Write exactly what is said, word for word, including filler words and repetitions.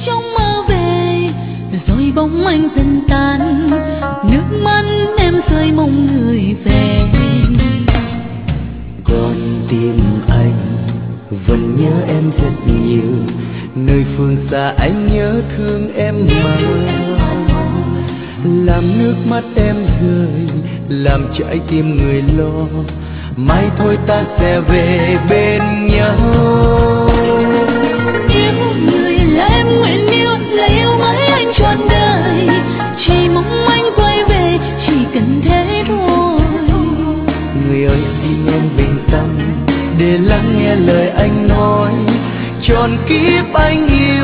trong mơ về, rồi bóng anh dần tan, nước mắt em rơi mong người về. Con tim anh vẫn nhớ em rất nhiều, nơi phương xa anh nhớ thương em mà. Làm nước mắt em rơi, làm trái tim người lo, mai thôi ta sẽ về bên nhau. Yêu người là em nguyện yêu, là yêu mãi anh trọn đời, chỉ mong anh quay về, chỉ cần thế thôi. Người ơi xin em bình tâm để lắng nghe lời anh nói, trọn kiếp anh yêu